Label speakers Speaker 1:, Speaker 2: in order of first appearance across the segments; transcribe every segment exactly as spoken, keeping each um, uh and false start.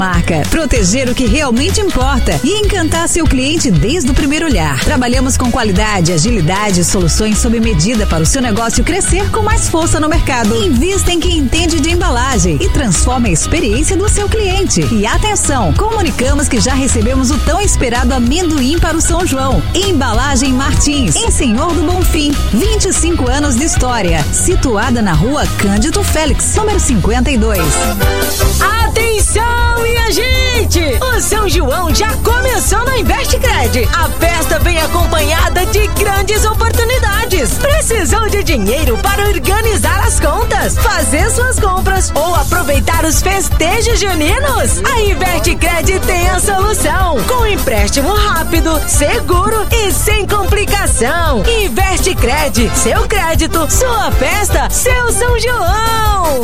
Speaker 1: Marca, proteger o que realmente importa e encantar seu cliente desde o primeiro olhar. Trabalhamos com qualidade, agilidade e soluções sob medida para o seu negócio crescer com mais força no mercado. Invista em quem entende de embalagem e transforma a experiência do seu cliente. E atenção, comunicamos que já recebemos o tão esperado amendoim para o São João. Embalagem Martins, em Senhor do Bonfim. vinte e cinco anos de história. Situada na rua Cândido Félix, número cinquenta e dois.
Speaker 2: Atenção, minha gente! O São João já começou na Investcred. A festa vem acompanhada de grandes oportunidades. Precisou de dinheiro para organizar as contas, fazer suas compras ou aproveitar os festejos juninos? A Investcred tem a solução, com empréstimo rápido, seguro e sem complicação. Investcred, seu crédito, sua festa, seu São João!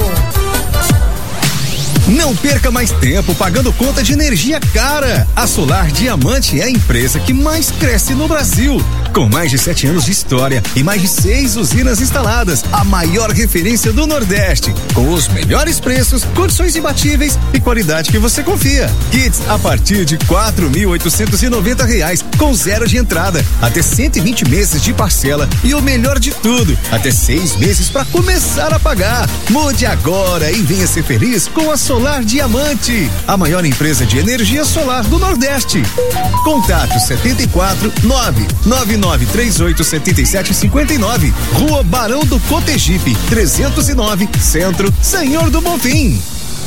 Speaker 3: Não perca mais tempo pagando conta de energia cara. A Solar Diamante é a empresa que mais cresce no Brasil. Com mais de sete anos de história e mais de seis usinas instaladas, a maior referência do Nordeste. Com os melhores preços, condições imbatíveis e qualidade que você confia. Kits a partir de quatro mil oitocentos e noventa reais, com zero de entrada, até cento e vinte meses de parcela e o melhor de tudo, até seis meses para começar a pagar. Mude agora e venha ser feliz com a Solar Solar Diamante, a maior empresa de energia solar do Nordeste. Contato setenta e quatro, nove nove nove três oito sete sete cinco nove, Rua Barão do Cotegipe, trezentos e nove, Centro, Senhor do Bonfim.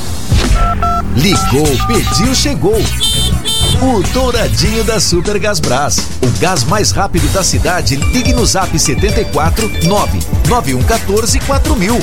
Speaker 4: Ligou, pediu, chegou. O Douradinho da Super Gasbras, o gás mais rápido da cidade. Ligue no Zap setenta e quatro, nove nove um um quatro, quatro mil.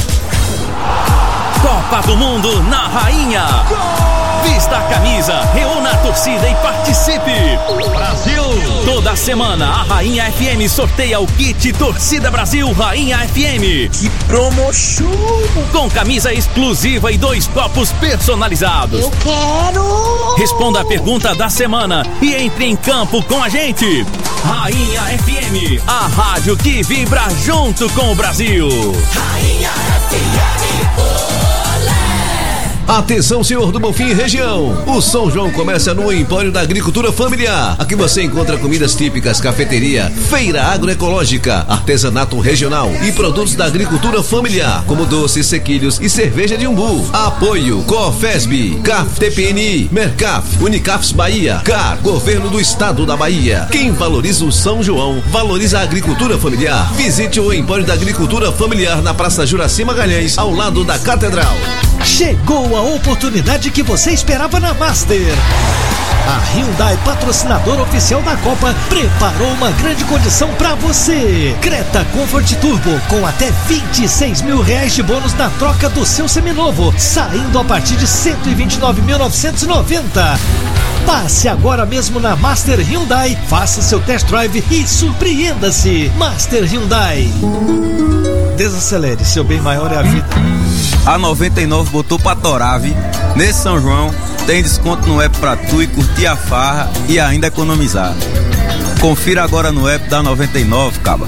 Speaker 5: Copa do Mundo na Rainha. Gol! Vista a camisa, reúna a torcida e participe. Brasil! Toda semana a Rainha F M sorteia o kit Torcida Brasil Rainha F M.
Speaker 6: Que promoção!
Speaker 5: Com camisa exclusiva e dois copos personalizados.
Speaker 6: Eu quero!
Speaker 5: Responda a pergunta da semana e entre em campo com a gente. Rainha F M, a rádio que vibra junto com o Brasil.
Speaker 6: Rainha F M.
Speaker 4: Atenção, senhor do Bonfim e região. O São João começa no Empório da Agricultura Familiar. Aqui você encontra comidas típicas, cafeteria, feira agroecológica, artesanato regional e produtos da agricultura familiar, como doces, sequilhos e cerveja de umbu. Apoio Cofesb, C A F T P N I, Mercaf, Unicafs Bahia, C A R, Governo do Estado da Bahia. Quem valoriza o São João, valoriza a agricultura familiar. Visite o Empório da Agricultura Familiar na Praça Juraci Magalhães, ao lado da Catedral.
Speaker 7: Chegou a oportunidade que você esperava na Master. A Hyundai, patrocinadora oficial da Copa, preparou uma grande condição para você. Creta Comfort Turbo, com até vinte e seis mil reais de bônus na troca do seu seminovo, saindo a partir de cento e vinte e nove mil novecentos e noventa. Passe agora mesmo na Master Hyundai, faça seu test drive e surpreenda-se. Master Hyundai. Desacelere, seu bem maior é a vida.
Speaker 8: A noventa e nove botou pra Torave. Nesse São João tem desconto no app pra tu e curtir a farra e ainda economizar. Confira agora no app da noventa e nove, caba.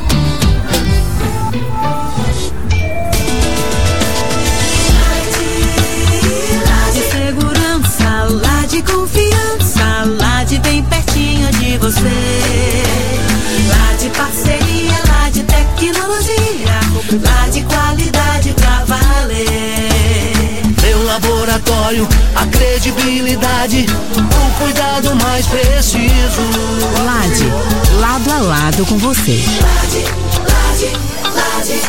Speaker 9: Lá de segurança, lá de confiança, lá de bem pertinho de você. Lá de parceria, lá de tecnologia, lá de qualidade pra valer.
Speaker 10: Meu laboratório, a credibilidade, o cuidado mais preciso.
Speaker 1: Lade, lado a lado com você.
Speaker 9: Lade, Lade, Lade.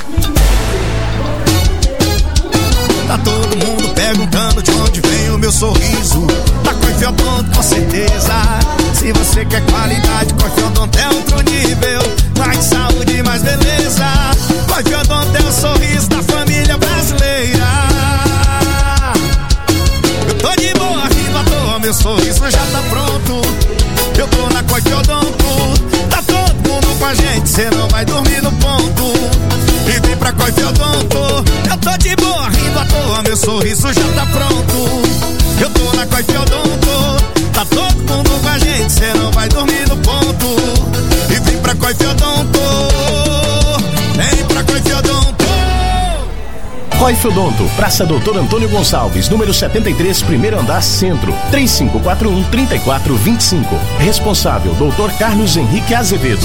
Speaker 11: Tá todo mundo perguntando de onde vem o meu sorriso. Da Coife Odonto, com certeza. Se você quer qualidade, Coife Odonto é outro nível. Mais saúde, mais beleza. Coife Odonto é o sorriso da família brasileira. Eu tô de boa, rindo à toa, meu sorriso já tá pronto. Eu tô na Coife Odonto. Tá todo mundo com a gente, cê não vai dormir no ponto. E vem pra Coife Odonto. Eu tô de boa, rindo à toa, meu sorriso já tá pronto. Eu tô na Coife Odonto. Tá todo mundo com a gente, cê não vai dormir no ponto. E vem pra Coife Odonto. Vem pra Coife Odonto.
Speaker 12: Ortodonto, Praça Doutor Antônio Gonçalves, número setenta e três, primeiro andar, Centro, três cinco quatro um, três quatro dois cinco. Responsável, doutor Carlos Henrique Azevedo.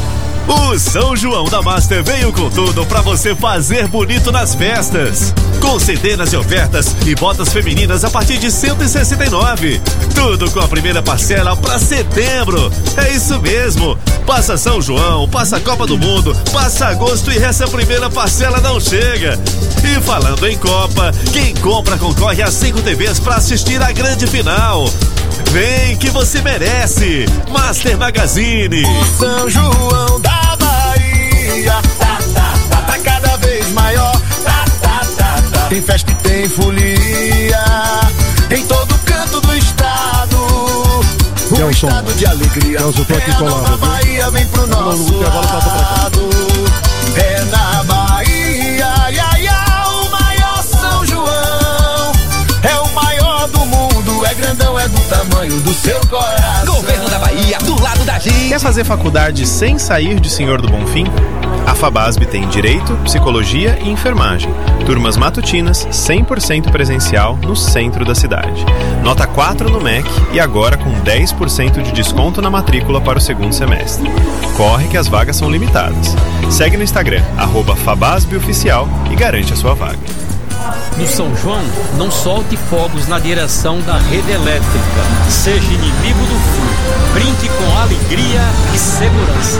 Speaker 13: O São João da Master veio com tudo pra você fazer bonito nas festas. Com centenas de ofertas e botas femininas a partir de cento e sessenta e nove. Tudo com a primeira parcela pra setembro. É isso mesmo. Passa São João, passa a Copa do Mundo, passa agosto e essa primeira parcela não chega. E falando em Copa, quem compra concorre a cinco T Vs pra assistir a grande final. Vem que você merece. Master Magazine.
Speaker 11: O São João da Bahia tá, tá, tá, tá cada vez maior. Tá, tá, tá, tá. Tem festa e tem folia em todo canto do estado. Um
Speaker 14: Gelson.
Speaker 11: estado de alegria.
Speaker 14: Gelson, tô aqui
Speaker 11: é
Speaker 14: colado,
Speaker 11: a nova
Speaker 14: viu?
Speaker 11: Bahia vem pro nosso
Speaker 14: Não, não,
Speaker 11: lado. É na Bahia, ia, ia, o maior São João. É o maior do mundo, é grandão, é do tamanho do seu coração.
Speaker 15: Governo da Bahia, do lado da gente.
Speaker 16: Quer fazer faculdade sem sair de Senhor do Bonfim? A Fabasb tem Direito, Psicologia e Enfermagem. Turmas matutinas, cem por cento presencial no centro da cidade. Nota quatro no M E C e agora com dez por cento de desconto na matrícula para o segundo semestre. Corre que as vagas são limitadas. Segue no Instagram, arroba FabasbOficial e garante a sua vaga.
Speaker 17: No São João, não solte fogos na direção da rede elétrica. Seja inimigo do frio. Brinque com alegria e segurança.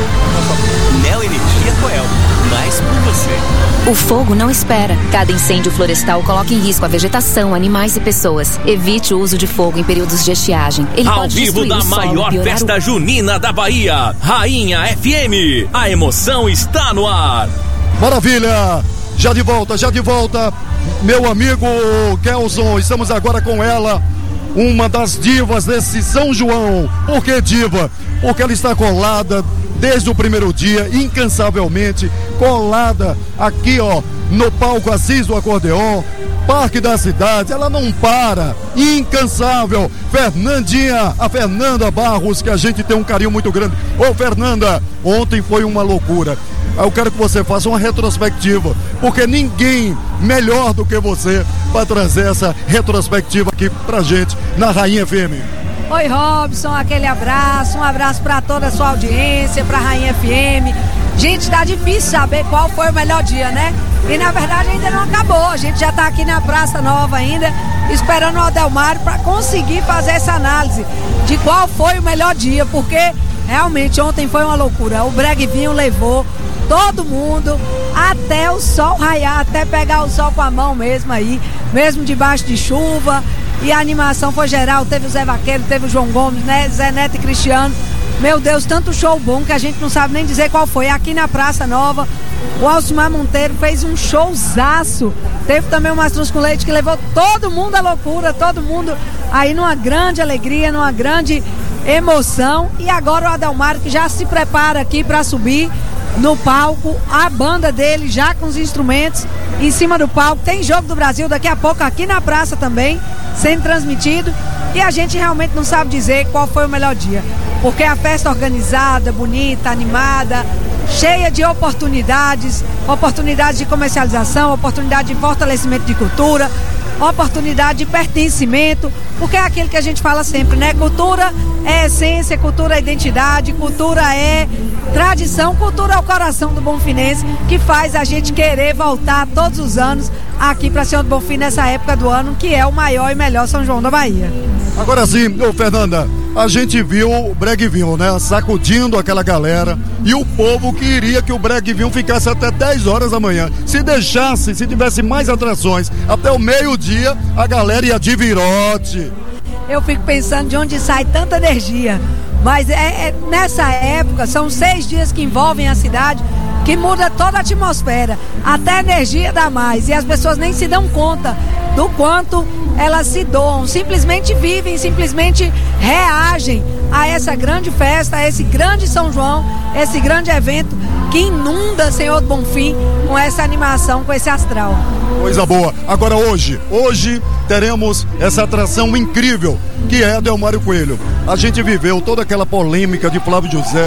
Speaker 15: Neo Energia Coel, mais por você.
Speaker 18: O fogo não espera. Cada incêndio florestal coloca em risco a vegetação, animais e pessoas. Evite o uso de fogo em períodos de estiagem. Ele
Speaker 5: Ao
Speaker 18: pode
Speaker 5: vivo
Speaker 18: destruir
Speaker 5: da
Speaker 18: o solo,
Speaker 5: maior
Speaker 18: piorar
Speaker 5: festa
Speaker 18: o...
Speaker 5: junina da Bahia, Rainha F M. A emoção está no ar.
Speaker 14: Maravilha! Já de volta, já de volta, meu amigo Kelson, estamos agora com ela, uma das divas desse São João. Por que diva? Porque ela está colada desde o primeiro dia, incansavelmente, colada aqui, ó, no palco Assis do Acordeon, Parque da Cidade, ela não para, incansável. Fernandinha, a Fernanda Barros, que a gente tem um carinho muito grande. Ô Fernanda, ontem foi uma loucura. Eu quero que você faça uma retrospectiva, porque ninguém melhor do que você para trazer essa retrospectiva aqui pra gente na Rainha F M.
Speaker 19: Oi Robson, aquele abraço, um abraço para toda a sua audiência, pra Rainha F M. Gente, tá difícil saber qual foi o melhor dia, né? E na verdade ainda não acabou, a gente já tá aqui na Praça Nova ainda, esperando o Adelmário para conseguir fazer essa análise de qual foi o melhor dia, porque realmente ontem foi uma loucura. O Breguinho levou todo mundo até o sol raiar, até pegar o sol com a mão mesmo aí, mesmo debaixo de chuva. E a animação foi geral, teve o Zé Vaqueiro, teve o João Gomes, né, Zé Neto e Cristiano. Meu Deus, tanto show bom que a gente não sabe nem dizer qual foi. Aqui na Praça Nova, o Alcimar Monteiro fez um showzaço. Teve também o Mastruz com Leite que levou todo mundo à loucura, todo mundo aí numa grande alegria, numa grande emoção. E agora o Adelmário que já se prepara aqui para subir no palco, a banda dele já com os instrumentos em cima do palco. Tem Jogo do Brasil daqui a pouco aqui na praça também, sendo transmitido, e a gente realmente não sabe dizer qual foi o melhor dia, porque a festa organizada, bonita, animada, cheia de oportunidades, oportunidades de comercialização, oportunidade de fortalecimento de cultura, oportunidade de pertencimento, porque é aquilo que a gente fala sempre, né? Cultura é essência, cultura é identidade, cultura é tradição, cultura é o coração do bonfinense, que faz a gente querer voltar todos os anos aqui para Senhor do Bonfim nessa época do ano, que é o maior e melhor São João da Bahia.
Speaker 14: Agora sim, ô Fernanda, a gente viu o Breguinho, né, sacudindo aquela galera, e o povo queria que o Breguinho ficasse até dez horas da manhã. Se deixasse, se tivesse mais atrações, até o meio-dia, a galera ia de virote.
Speaker 19: Eu fico pensando de onde sai tanta energia, mas é, é, nessa época, são seis dias que envolvem a cidade, que muda toda a atmosfera, até a energia dá mais, e as pessoas nem se dão conta do quanto elas se doam, simplesmente vivem, simplesmente reagem a essa grande festa, a esse grande São João, esse grande evento que inunda Senhor do Bonfim com essa animação, com esse astral.
Speaker 14: Coisa boa. Agora hoje, hoje teremos essa atração incrível que é Adelmário Coelho. A gente viveu toda aquela polêmica de Flávio José,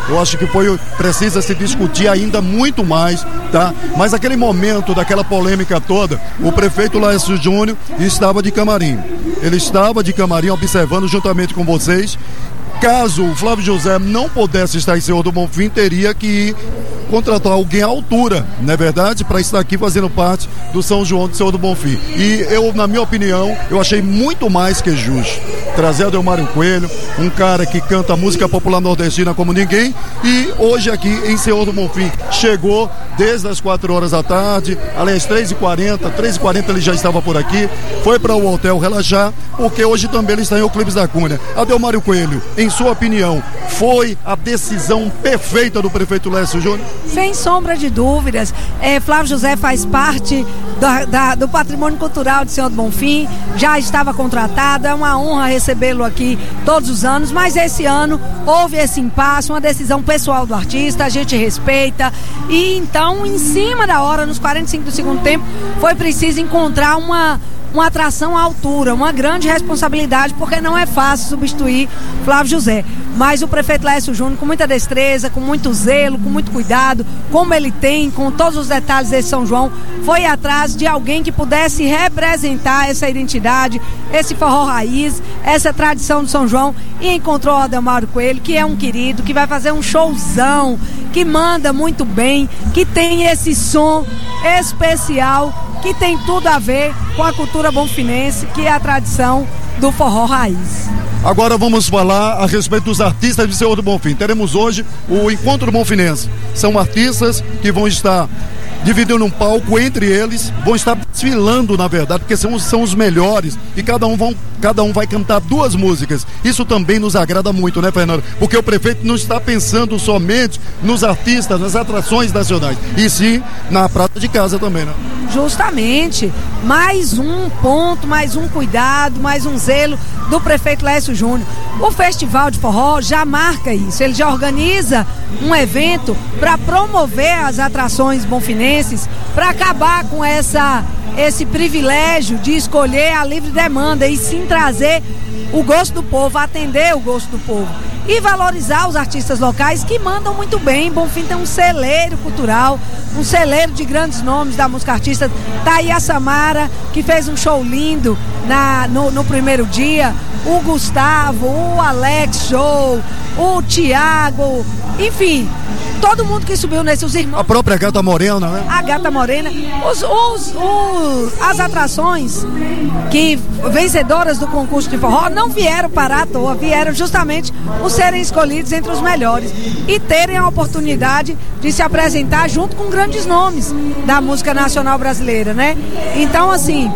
Speaker 14: Eu acho que foi, precisa se discutir ainda muito mais, tá? Mas aquele momento daquela polêmica toda, o prefeito Laércio Júnior estava de camarim. Ele estava de camarim observando juntamente com vocês. Caso o Flávio José não pudesse estar em Senhor do Bonfim, teria que ir contratar alguém à altura, não é verdade? Para estar aqui fazendo parte do São João de Senhor do Bonfim. E eu, na minha opinião, eu achei muito mais que justo trazer Adelmário Coelho, um cara que canta música popular nordestina como ninguém, e hoje aqui em Senhor do Bonfim. Chegou desde as quatro horas da tarde, aliás, três e quarenta, três e quarenta ele já estava por aqui, foi para o hotel relaxar, porque hoje também ele está em Euclides da Cunha. Adelmário Coelho, em sua opinião, foi a decisão perfeita do prefeito Laércio Júnior?
Speaker 19: Sem sombra de dúvidas. É, Flávio José faz parte da, da, do patrimônio cultural de Senhor do Bonfim, já estava contratado, é uma honra recebê-lo aqui todos os anos, mas esse ano houve esse impasse, uma decisão pessoal do artista, a gente respeita, e então, em cima da hora, nos quarenta e cinco do segundo tempo, foi preciso encontrar uma uma atração à altura, uma grande responsabilidade, porque não é fácil substituir Flávio José. Mas o prefeito Laércio Júnior, com muita destreza, com muito zelo, com muito cuidado, como ele tem, com todos os detalhes desse São João, foi atrás de alguém que pudesse representar essa identidade, esse forró raiz, essa tradição do São João, e encontrou o Adelmário Coelho, que é um querido, que vai fazer um showzão, que manda muito bem, que tem esse som especial, que tem tudo a ver com a cultura bonfinense, que é a tradição do forró raiz.
Speaker 14: Agora vamos falar a respeito dos artistas de Senhor do Bonfim. Teremos hoje o Encontro Bonfinense. São artistas que vão estar dividindo um palco entre eles, vão estar desfilando, na verdade, porque são, são os melhores, e cada um, vão, cada um vai cantar duas músicas. Isso também nos agrada muito, né, Fernando? Porque o prefeito não está pensando somente nos artistas, nas atrações nacionais, e sim na prata de casa também, né?
Speaker 19: Justamente, mais um ponto, mais um cuidado, mais um zelo do prefeito Laércio Júnior. O Festival de Forró já marca isso, ele já organiza um evento para promover as atrações bonfinenses, para acabar com essa, esse privilégio de escolher a livre demanda e sim trazer o gosto do povo, atender o gosto do povo e valorizar os artistas locais que mandam muito bem. Bonfim tem um celeiro cultural, um celeiro de grandes nomes da música artista. Tá aí a Samara, que fez um show lindo na, no, no primeiro dia, o Gustavo, o Alex Show, o Tiago, enfim, todo mundo que subiu nesse, os irmãos.
Speaker 14: A própria Gata Morena, né?
Speaker 19: A Gata Morena. Os, os, os, as atrações que vencedoras do concurso de forró não vieram parar à toa, vieram justamente por serem escolhidos entre os melhores e terem a oportunidade de se apresentar junto com grandes nomes da música nacional brasileira, né? Então, assim,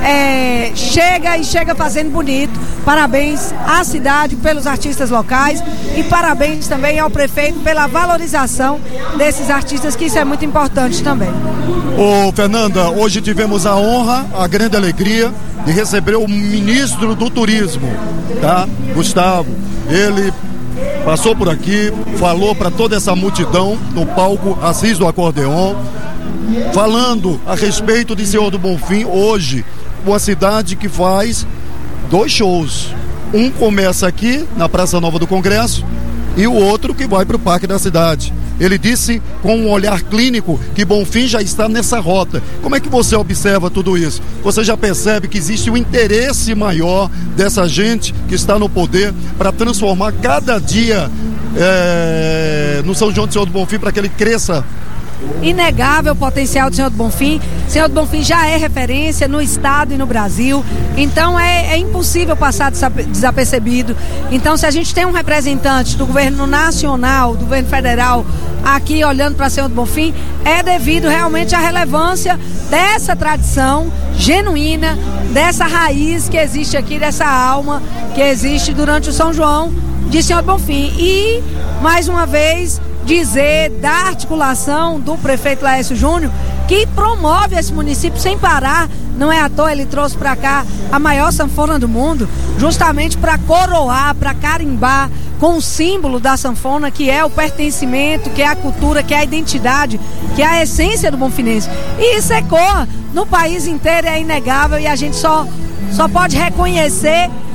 Speaker 19: é, chega e chega fazendo bonito. Parabéns à cidade pelos artistas locais e parabéns também ao prefeito pela valorização desses artistas, que isso é muito importante também.
Speaker 14: Ô, Fernanda, hoje tivemos a honra, a grande alegria de receber o ministro do Turismo, tá? Gustavo. Ele passou por aqui, falou para toda essa multidão no palco Assis do Acordeon, falando a respeito de Senhor do Bonfim hoje, uma cidade que faz dois shows. Um começa aqui na Praça Nova do Congresso e o outro que vai para o Parque da Cidade. Ele disse com um olhar clínico que Bonfim já está nessa rota. Como é que você observa tudo isso? Você já percebe que existe um interesse maior dessa gente que está no poder para transformar cada dia é, no São João de Senhor do Bonfim para que ele cresça?
Speaker 19: Inegável o potencial do Senhor do Bonfim. Senhor do Bonfim já é referência no estado e no Brasil, então é, é impossível passar desapercebido. Então, se a gente tem um representante do governo nacional, do governo federal aqui olhando para Senhor do Bonfim, é devido realmente à relevância dessa tradição genuína, dessa raiz que existe aqui, dessa alma que existe durante o São João de Senhor do Bonfim. E, mais uma vez, dizer da articulação do prefeito Laércio Júnior, que promove esse município sem parar. Não é à toa, ele trouxe para cá a maior sanfona do mundo, justamente para coroar, para carimbar com o símbolo da sanfona, que é o pertencimento, que é a cultura, que é a identidade, que é a essência do bonfinense. E isso ecoa no país inteiro, é inegável, e a gente só, só pode reconhecer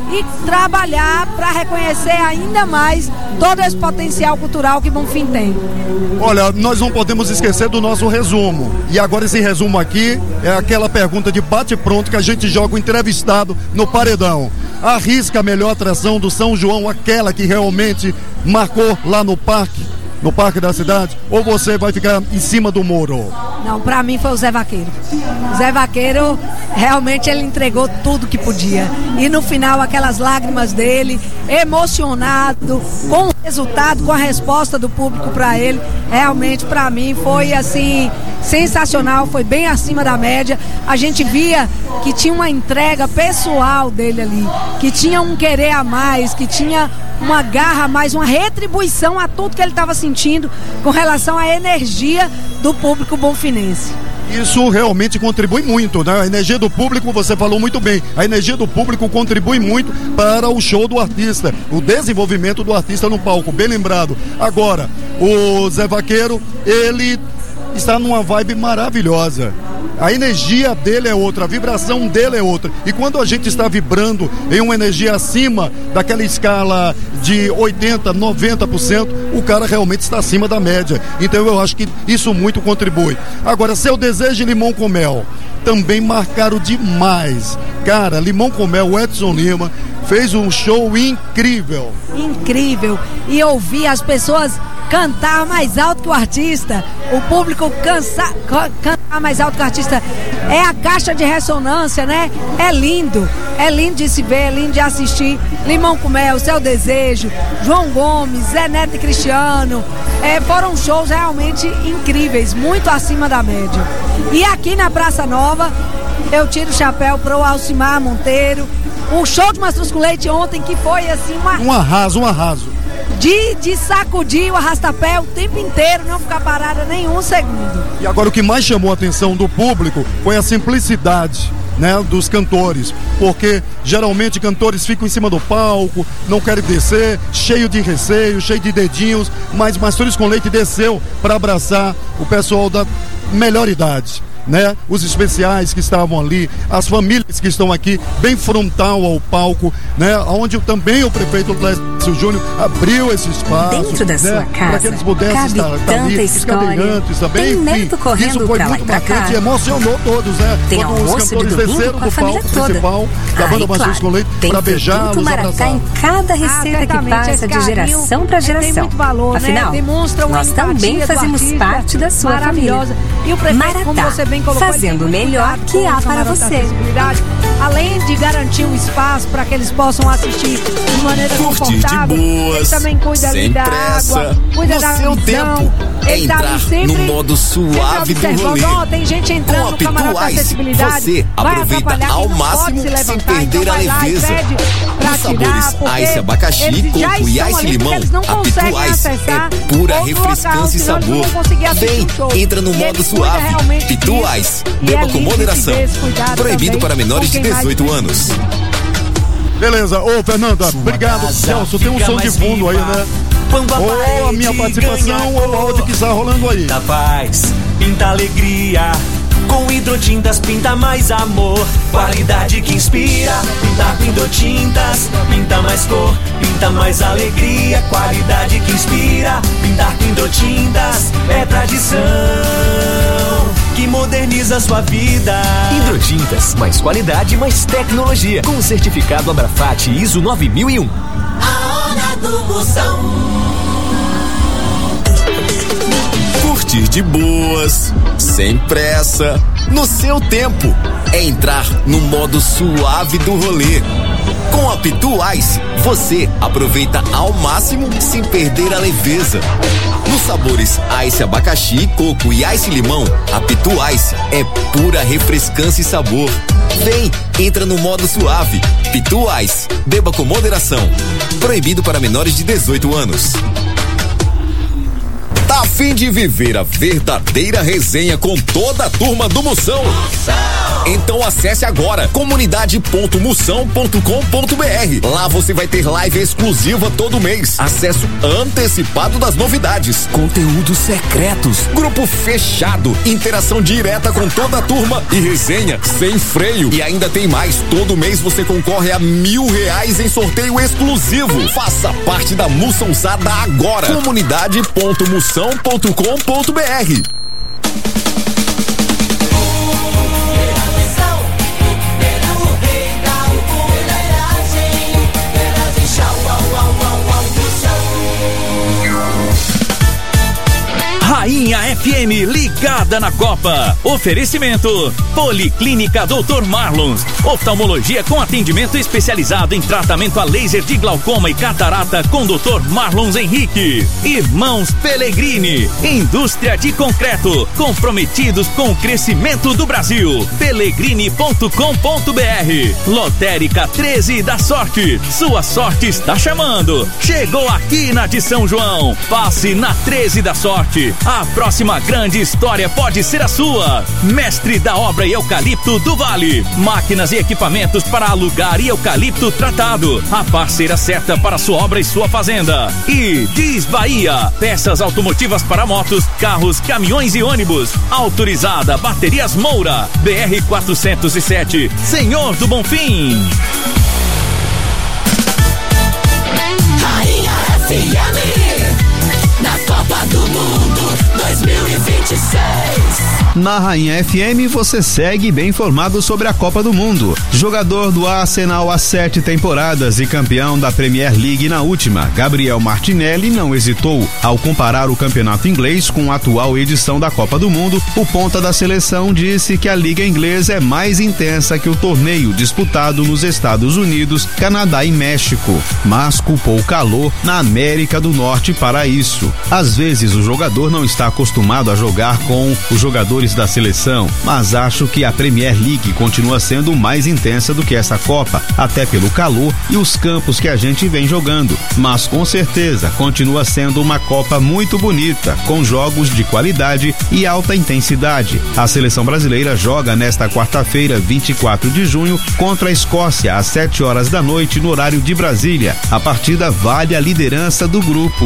Speaker 19: e trabalhar para reconhecer ainda mais todo esse potencial cultural que Bonfim tem.
Speaker 14: Olha, nós não podemos esquecer do nosso resumo. E agora esse resumo aqui é aquela pergunta de bate-pronto que a gente joga o entrevistado no paredão. Arrisca a melhor atração do São João, aquela que realmente marcou lá no parque, no parque da cidade, ou você vai ficar em cima do muro?
Speaker 19: Não, pra mim foi o Zé Vaqueiro. O Zé Vaqueiro, realmente ele entregou tudo que podia. E no final, aquelas lágrimas dele, emocionado, com o resultado, com a resposta do público pra ele, realmente pra mim foi assim, sensacional, foi bem acima da média. A gente via que tinha uma entrega pessoal dele ali, que tinha um querer a mais, que tinha uma garra a mais, uma retribuição a tudo que ele estava sentindo com relação à energia do público bonfinense.
Speaker 14: Isso realmente contribui muito, né? A energia do público, você falou muito bem, a energia do público contribui muito para o show do artista, o desenvolvimento do artista no palco, bem lembrado. Agora, o Zé Vaqueiro, ele está numa vibe maravilhosa. A energia dele é outra, a vibração dele é outra. E quando a gente está vibrando em uma energia acima daquela escala de oitenta, noventa por cento, o cara realmente está acima da média. Então eu acho que isso muito contribui. Agora, Seu Desejo e Limão com Mel também marcaram demais. Cara, Limão com Mel, o Edson Lima fez um show incrível.
Speaker 19: Incrível. E ouvir as pessoas cantar mais alto que o artista, o público cansa, cantar mais alto que o artista, é a caixa de ressonância, né? É lindo, é lindo de se ver, é lindo de assistir. Limão com Mel, Seu Desejo, João Gomes, Zé Neto e Cristiano, é, foram shows realmente incríveis, muito acima da média. E aqui na Praça Nova, eu tiro o chapéu pro Alcimar Monteiro, o show de Mastruz com Leite ontem, que foi assim uma...
Speaker 14: Um arraso, um arraso.
Speaker 19: De, de sacudir o arrastapé o tempo inteiro, não ficar parada nem um segundo.
Speaker 14: E agora o que mais chamou a atenção do público foi a simplicidade, né, dos cantores, porque geralmente cantores ficam em cima do palco, não querem descer, cheio de receio, cheio de dedinhos, mas Mastruz com Leite desceu para abraçar o pessoal da melhor idade, né? Os especiais que estavam ali, as famílias que estão aqui, bem frontal ao palco, né? Onde também o prefeito Lécio Júnior abriu esse espaço
Speaker 20: dentro da
Speaker 14: né?
Speaker 20: sua casa.
Speaker 14: Para que eles pudessem estar, estar ali, os cadeirantes também, enfim, isso foi muito marcante e emocionou todos, né?
Speaker 20: Tem
Speaker 14: Quando os cantores desceram do palco principal da banda Mastruz com Leite para beijá-los,
Speaker 20: abraçar. Em cada receita
Speaker 19: ah,
Speaker 20: que passa de geração para geração.
Speaker 19: Tem muito valor,
Speaker 20: afinal,
Speaker 19: né?
Speaker 20: nós também fazemos parte da sua família.
Speaker 19: E o prefeito, como você bem colocou,
Speaker 20: fazendo o melhor que há para você.
Speaker 19: Além de garantir um espaço para que eles possam assistir de maneira
Speaker 21: Curtir
Speaker 19: confortável,
Speaker 21: de boas,
Speaker 19: ele também cuida ali da
Speaker 21: pressa,
Speaker 19: água, cuida
Speaker 21: no
Speaker 19: da
Speaker 21: seu
Speaker 19: visão.
Speaker 21: tempo.
Speaker 19: Ele
Speaker 21: Entrar
Speaker 19: tá ali sempre,
Speaker 21: no modo suave do rolê.
Speaker 19: Oh, tem gente entrando
Speaker 21: Com a
Speaker 19: no camarote da
Speaker 21: Pitu
Speaker 19: acessibilidade,
Speaker 21: Ice, você
Speaker 19: vai
Speaker 21: aproveita ao máximo
Speaker 19: se
Speaker 21: sem
Speaker 19: levantar,
Speaker 21: perder
Speaker 19: então
Speaker 21: a leveza.
Speaker 19: Os
Speaker 21: sabores Ice Abacaxi, coco e Ice Limão. A Pitu Ice é pura refrescância e sabor. Vem, entra no modo suave. Pitu Ice, beba com moderação. Proibido para menores de dezoito anos.
Speaker 14: Beleza, ô Fernanda, obrigado. Celso, tem um som de fundo aí, né? Ou a minha participação ou o áudio que está rolando aí.
Speaker 22: Pinta paz, pinta alegria. Com hidrotintas pinta mais amor. Qualidade que inspira. Pintar com hidrotintas, pinta mais cor, pinta mais alegria. Qualidade que inspira. Pintar com hidrotintas é tradição que moderniza sua vida.
Speaker 5: Hidrotintas, mais qualidade, mais tecnologia. Com o certificado Abrafat I S O nove mil e um.
Speaker 6: A hora do Moção.
Speaker 21: Curtir de boas, sem pressa, no seu tempo. É entrar no modo suave do rolê. Com a Pitu Ice, você aproveita ao máximo sem perder a leveza. Nos sabores Ice Abacaxi, coco e Ice Limão, a Pitu Ice é pura refrescância e sabor. Vem, entra no modo suave. Pitu Ice, beba com moderação. Proibido para menores de dezoito anos. Tá a fim de viver a verdadeira resenha com toda a turma do Moção? Então acesse agora comunidade ponto moção ponto com ponto br. Lá você vai ter live exclusiva todo mês, acesso antecipado das novidades, conteúdos secretos, grupo fechado, interação direta com toda a turma e resenha sem freio. E ainda tem mais, todo mês você concorre a mil reais em sorteio exclusivo. Faça parte da Moçãozada agora. comunidade ponto moção ponto com ponto br.
Speaker 5: Rainha F M ligada na Copa. Oferecimento Policlínica doutor Marlons, oftalmologia com atendimento especializado em tratamento a laser de glaucoma e catarata com doutor Marlons Henrique. Irmãos Pellegrini, indústria de concreto, comprometidos com o crescimento do Brasil. Pellegrini ponto com ponto br. Lotérica treze da Sorte, sua sorte está chamando. Chegou aqui na de São João, passe na treze da Sorte. A próxima grande história pode ser a sua. Mestre da obra e eucalipto do Vale. Máquinas e equipamentos para alugar e eucalipto tratado. A parceira certa para sua obra e sua fazenda. E Diz Bahia. Peças automotivas para motos, carros, caminhões e ônibus. Autorizada Baterias Moura. B R quatrocentos e sete. Senhor do Bonfim.
Speaker 6: Rainha F M. Na Copa do Mundo dois mil e vinte e seis.
Speaker 2: Na Rainha F M você segue bem informado sobre a Copa do Mundo. Jogador do Arsenal há sete temporadas e campeão da Premier League na última, Gabriel Martinelli não hesitou ao comparar o campeonato inglês com a atual edição da Copa do Mundo. O ponta da seleção disse que a Liga Inglesa é mais intensa que o torneio disputado nos Estados Unidos, Canadá e México, mas culpou o calor na América do Norte para isso. Às vezes o jogador não está acostumado a jogar com os jogadores da seleção, mas acho que a Premier League continua sendo mais intensa do que essa Copa, até pelo calor e os campos que a gente vem jogando, mas com certeza continua sendo uma Copa muito bonita, com jogos de qualidade e alta intensidade. A seleção brasileira joga nesta quarta-feira, vinte e quatro de junho, contra a Escócia às sete horas da noite no horário de Brasília. A partida vale a liderança do grupo.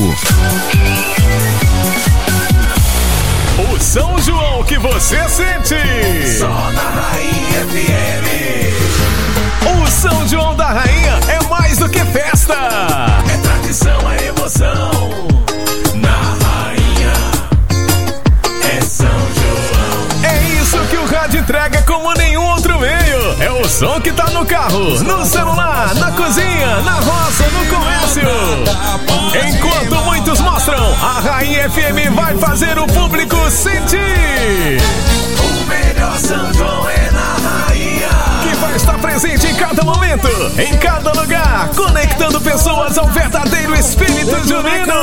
Speaker 13: O São João que você sente.
Speaker 6: Só na Rainha F M.
Speaker 13: O São João da Rainha é mais do que festa.
Speaker 6: É tradição, é emoção. Na Rainha é São João.
Speaker 13: É isso que o rádio entrega como nenhum outro meio. É o som que tá no carro, no celular, na cozinha, na roça, no comércio. Enquanto muitos mostram, a Rainha F M vai fazer o público sentir.
Speaker 6: O melhor São João é na Rainha,
Speaker 13: que vai estar presente em cada momento, em cada lugar, conectando pessoas ao verdadeiro espírito junino.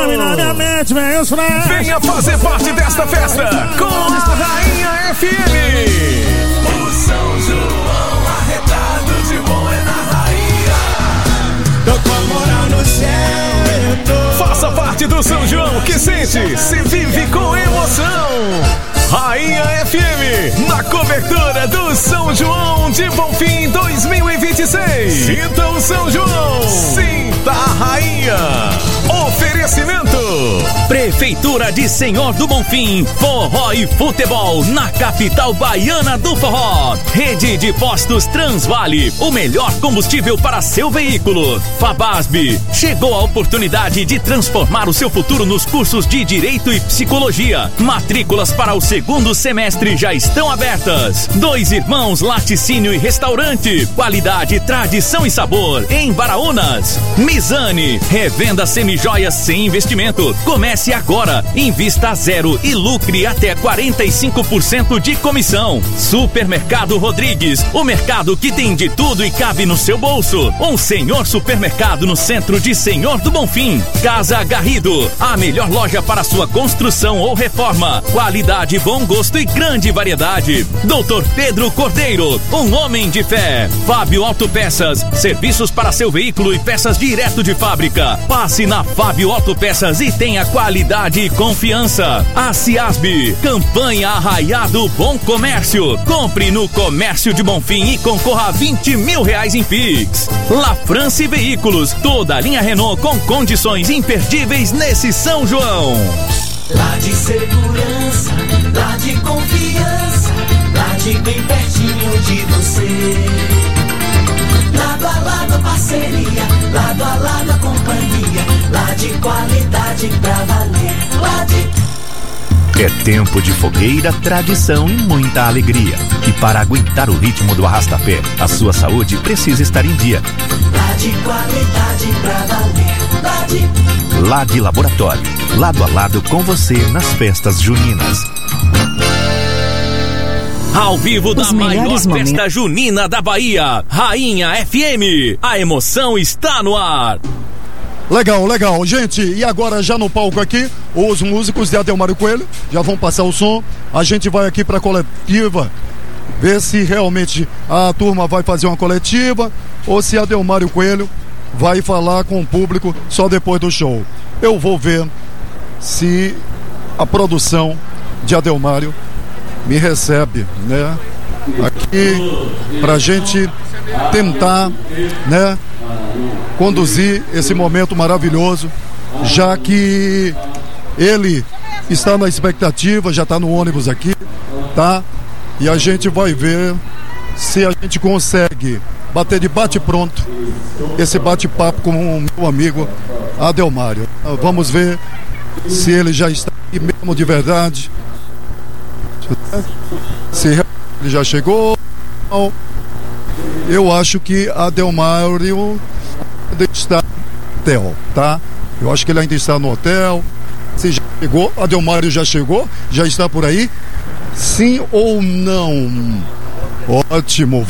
Speaker 13: Venha fazer parte desta festa com a Rainha F M.
Speaker 6: O São João arretado de bom é na Rainha. Tô com a moral no céu.
Speaker 13: Faça parte do São João que sente, se vive com emoção. Rainha F M, na cobertura do São João de Bonfim dois mil e vinte e seis. Sinta o São João, sinta a Rainha. Oferecimento
Speaker 5: Prefeitura de Senhor do Bonfim, forró e futebol na capital baiana do forró. Rede de postos Transvale, o melhor combustível para seu veículo. Fabasb, chegou a oportunidade de transformar o seu futuro nos cursos de Direito e Psicologia. Matrículas para o segundo semestre já estão abertas. Dois Irmãos Laticínio e Restaurante, qualidade, tradição e sabor em Baraunas. Mizane, revenda semijoias sem investimento. Comece agora, invista a zero e lucre até quarenta e cinco por cento de comissão. Supermercado Rodrigues, o mercado que tem de tudo e cabe no seu bolso. Um senhor supermercado no centro de Senhor do Bonfim. Casa Garrido, a melhor loja para sua construção ou reforma. Qualidade, bom gosto e grande variedade. Doutor Pedro Cordeiro, um homem de fé. Fábio Autopeças, serviços para seu veículo e peças direto de fábrica. Passe na Fábio Autopeças e tenha qualidade e de confiança. A Ciasb, campanha Arraiado Bom Comércio. Compre no Comércio de Bonfim e concorra a vinte mil reais em Pix. La France Veículos, toda a linha Renault com condições imperdíveis nesse São João.
Speaker 22: Lá de segurança, lá de confiança, lá de bem pertinho de você. Lado a lado parceria, lado a lado a companhia, lá de qualidade pra valer, lá de...
Speaker 3: É tempo de fogueira, tradição e muita alegria. E para aguentar o ritmo do arrastapé, a sua saúde precisa estar em dia.
Speaker 22: Lá de qualidade pra valer, lá de...
Speaker 3: Lá de Laboratório, lado a lado com você nas festas juninas.
Speaker 5: Ao vivo da
Speaker 3: Os
Speaker 5: maior
Speaker 3: melhores
Speaker 5: festa
Speaker 3: momentos.
Speaker 5: junina da Bahia, Rainha F M. A emoção está no ar.
Speaker 14: Legal, legal. Gente, e agora já no palco aqui, os músicos de Adelmário Coelho já vão passar o som. A gente vai aqui pra coletiva, ver se realmente a turma vai fazer uma coletiva ou se Adelmário Coelho vai falar com o público só depois do show. Eu vou ver se a produção de Adelmário me recebe, né? Aqui pra gente tentar, né, conduzir esse momento maravilhoso, já que ele está na expectativa, já está no ônibus aqui, tá? E a gente vai ver se a gente consegue bater de bate-pronto esse bate-papo com o meu amigo Adelmário. Vamos ver se ele já está aqui mesmo de verdade, se ele já chegou. Eu acho que Adelmário ainda está no hotel, tá? Eu acho que ele ainda está no hotel. Se já chegou, Adelmário já chegou, já está por aí? Sim ou não? Ótimo.